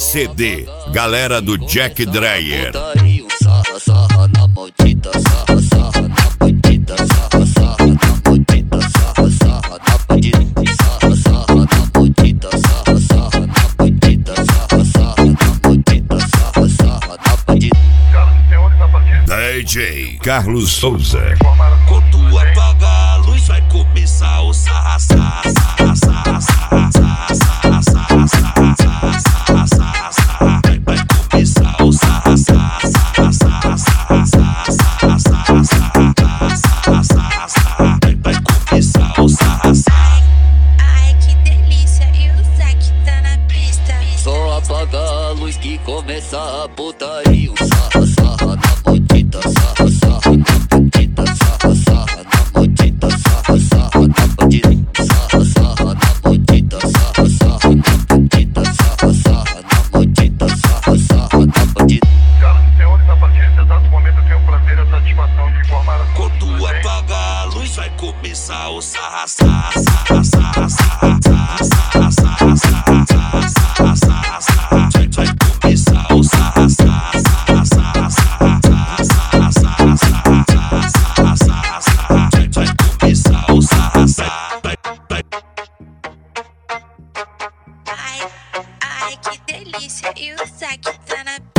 CD, galera do Jack Dreyer. Sarra, sarra na maldita, sarra, sarra na bandida, sarra, sarra na maldita, sarra, sarra na bandida, sarra, sarra na maldita, sarra, sarra na bandida, sarra, sarra na maldita, sarra, sarra na bandida. DJ Carlos Souza. Quando apagar a luz vai começar o sarra, sarra, sarra, sarra, sarra, sarra, sarra, sarra, sarra, sarra, sarra. Vai começar o sarra, sarra, sarra, sarra, sarra, sarra, sarra, sarra, sarra, sarra. Vai começar o sarra, sarra. Ai, que delícia, e o Zack tá na pista. Só apagar a luz que começa a putaria. Sarra, sarra na maldita, sarra, sarra na bandida, sarra, sarra na maldita, sarra, sarra na bandida, sarra, sarra na maldita, sarra, sarra na bandida, sarra, sarra na maldita, sarra, sarra na bandida. Senhores, a partir desse exato momento eu tenho o prazer e a satisfação de informar a Quando apagar a luz vai começar o sarra, sarra, sarra, sarra, sarra, sarra, sarra, sarra, sarra, sarra, sarra. Vai começar o sarra, sarra, sarra, sarra, sarra, sarra, sarra, sarra, sarra, sarra. Vai começar o sarra, sarra. Ai, ai, que delícia, e o Zack tá na pista.